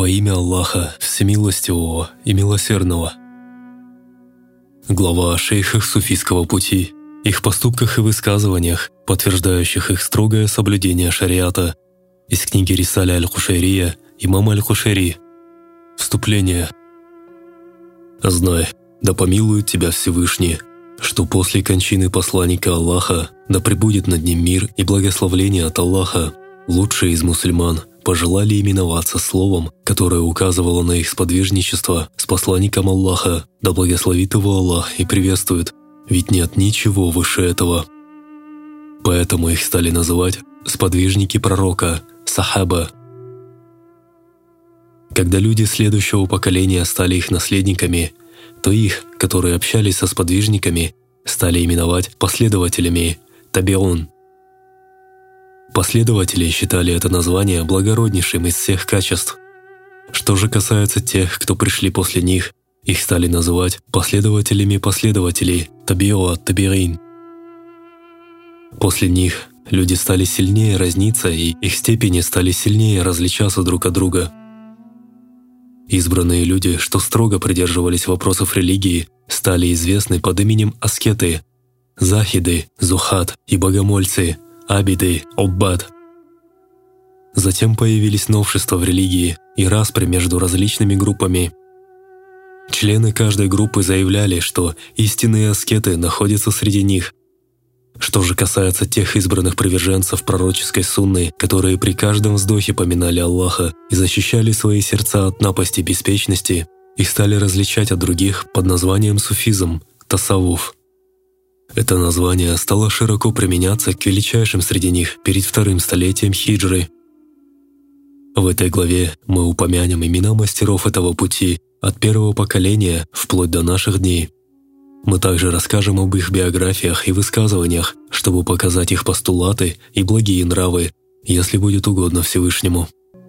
Во имя Аллаха, Всемилостивого и Милосердного. Глава о шейхах суфийского пути, их поступках и высказываниях, подтверждающих их строгое соблюдение шариата, из книги Рисаля аль-Кушайрия имама аль-Кушайри. Вступление. Знай, да помилует тебя Всевышний, что после кончины посланника Аллаха, да пребудет над ним мир и благословление от Аллаха, лучшие из мусульман пожелали именоваться словом, которое указывало на их сподвижничество с посланником Аллаха, да благословит его Аллах и приветствует, ведь нет ничего выше этого. Поэтому их стали называть сподвижники пророка, сахаба. Когда люди следующего поколения стали их наследниками, то их, которые общались со сподвижниками, стали именовать последователями, табиун. Последователи считали это название благороднейшим из всех качеств. Что же касается тех, кто пришли после них, их стали называть последователями последователей, табиуа табирин. После них люди стали сильнее разниться, и их степени стали сильнее различаться друг от друга. Избранные люди, что строго придерживались вопросов религии, стали известны под именем аскеты, захиды, зухат и богомольцы, абиды, оббад. Затем появились новшества в религии и распри между различными группами. Члены каждой группы заявляли, что истинные аскеты находятся среди них. Что же касается тех избранных приверженцев пророческой сунны, которые при каждом вздохе поминали Аллаха и защищали свои сердца от напасти беспечности, их стали различать от других под названием суфизм, тасаввуф. Это название стало широко применяться к величайшим среди них перед вторым столетием хиджры. В этой главе мы упомянем имена мастеров этого пути от первого поколения вплоть до наших дней. Мы также расскажем об их биографиях и высказываниях, чтобы показать их постулаты и благие нравы, если будет угодно Всевышнему.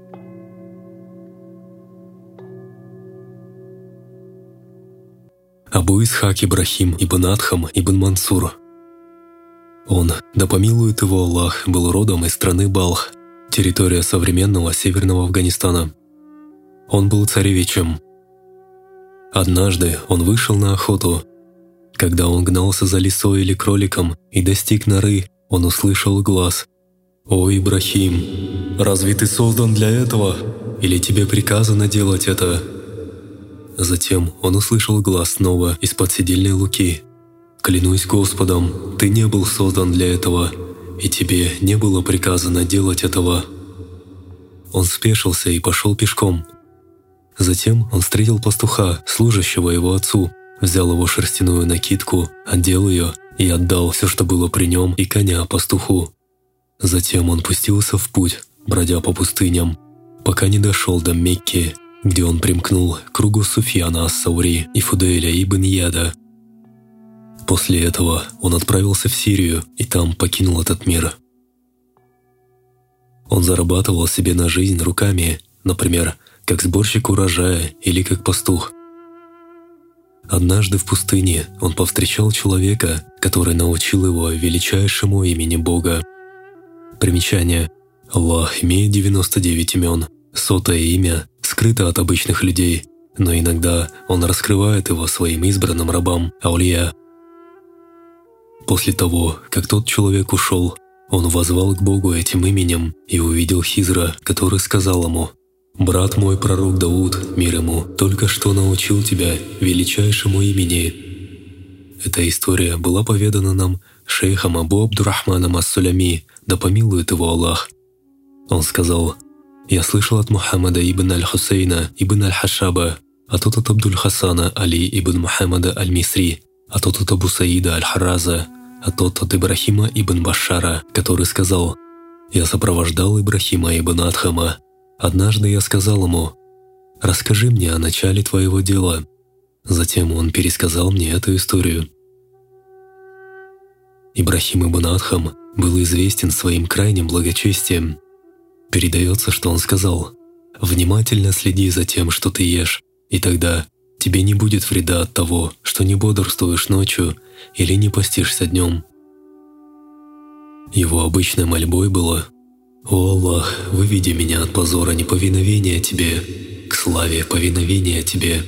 Абу Исхак Ибрахим ибн Адхам ибн Мансур. Он, да помилует его Аллах, был родом из страны Балх, территория современного северного Афганистана. Он был царевичем. Однажды он вышел на охоту. Когда он гнался за лисой или кроликом и достиг норы, он услышал глас: «О, Ибрахим, разве ты создан для этого? Или тебе приказано делать это?» Затем он услышал глас снова из-под седельной луки: «Клянусь Господом, ты не был создан для этого, и тебе не было приказано делать этого». Он спешился и пошел пешком. Затем он встретил пастуха, служащего его отцу, взял его шерстяную накидку, одел ее и отдал все, что было при нем, и коня пастуху. Затем он пустился в путь, бродя по пустыням, пока не дошел до Мекки, где он примкнул к кругу Суфьяна ас-Саури и Фудейля ибн Яда. После этого он отправился в Сирию и там покинул этот мир. Он зарабатывал себе на жизнь руками, например, как сборщик урожая или как пастух. Однажды в пустыне он повстречал человека, который научил его величайшему имени Бога. Примечание. Аллах имеет 99 имен. 100-е имя скрыто от обычных людей, но иногда он раскрывает его своим избранным рабам, аулия. После того, как тот человек ушел, он воззвал к Богу этим именем и увидел Хизра, который сказал ему: «Брат мой пророк Дауд, мир ему, только что научил тебя величайшему имени». Эта история была поведана нам шейхом Абу Абдурахманом ас-Сулями, да помилует его Аллах. Он сказал: «Я слышал от Мухаммада ибн аль-Хусейна ибн аль-Хашаба, а тот от Абдуль-Хасана Али ибн Мухаммада аль-Мисри, а тот от Абу Саида аль-Хараза, а тот от Ибрахима ибн Башара, который сказал: я сопровождал Ибрахима ибн Адхама. Однажды я сказал ему: расскажи мне о начале твоего дела». Затем он пересказал мне эту историю. Ибрахим ибн Адхам был известен своим крайним благочестием. Передается, что он сказал: «Внимательно следи за тем, что ты ешь, и тогда тебе не будет вреда от того, что не бодрствуешь ночью или не постишься днем». Его обычной мольбой было: «О Аллах, выведи меня от позора неповиновения Тебе». к славе повиновения тебе».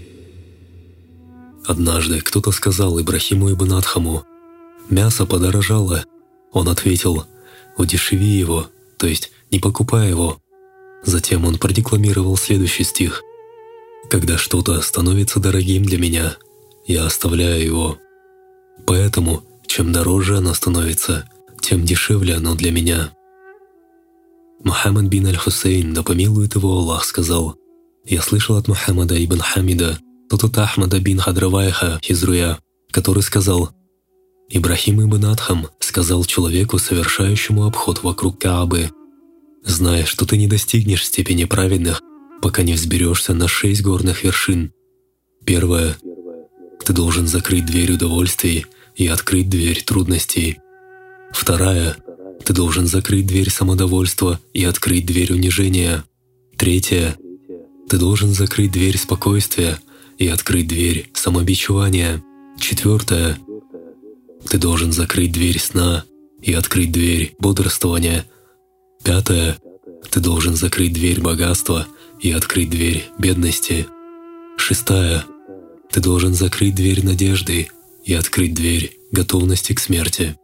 Однажды кто-то сказал Ибрахиму ибн Адхаму: «Мясо подорожало». Он ответил: «Удешеви его, то есть не покупай его». Затем он продекламировал следующий стих: «Когда что-то становится дорогим для меня, я оставляю его. Поэтому, чем дороже оно становится, тем дешевле оно для меня». Мухаммад бин аль-Хусейн, да помилует его Аллах, сказал: «Я слышал от Мухаммада ибн Хамида, тот от Ахмада бин Хадравайха Хизруя, который сказал: Ибрахим ибн Адхам сказал человеку, совершающему обход вокруг Каабы: «Зная, что ты не достигнешь степени праведных, пока не взберешься на 6 горных вершин. Первое — ты должен закрыть дверь удовольствий и открыть дверь трудностей. Вторая — ты должен закрыть дверь самодовольства и открыть дверь унижения. Третье — ты должен закрыть дверь спокойствия и открыть дверь самобичевания. Четвертое — ты должен закрыть дверь сна и открыть дверь бодрствования. Пятое — ты должен закрыть дверь богатства и открыть дверь бедности. Шестая — ты должен закрыть дверь надежды и открыть дверь готовности к смерти».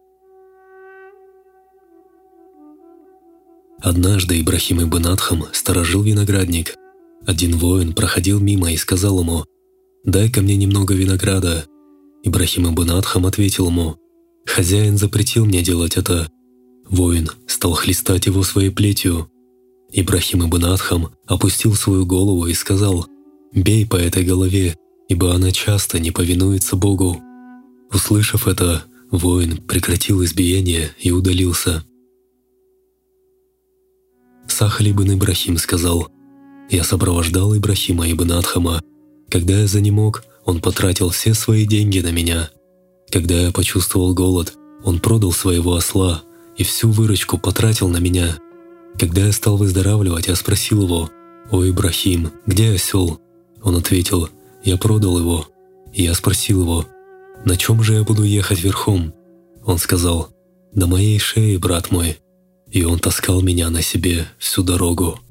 Однажды Ибрахим ибн Адхам сторожил виноградник. Один воин проходил мимо и сказал ему: «Дай-ка мне немного винограда». Ибрахим ибн Адхам ответил ему: «Хозяин запретил мне делать это». Воин стал хлестать его своей плетью. Ибрахим ибн Адхам опустил свою голову и сказал: «Бей по этой голове, ибо она часто не повинуется Богу». Услышав это, воин прекратил избиение и удалился. Сахаль ибн Ибрахим сказал: «Я сопровождал Ибрахима ибн Адхама. Когда я занемог, он потратил все свои деньги на меня. Когда я почувствовал голод, он продал своего осла и всю выручку потратил на меня. Когда я стал выздоравливать, я спросил его: «О, Ибрахим, где осел?» Он ответил: «Я продал его». И я спросил его: «На чем же я буду ехать верхом?» Он сказал: «На моей шее, брат мой». И он таскал меня на себе всю дорогу.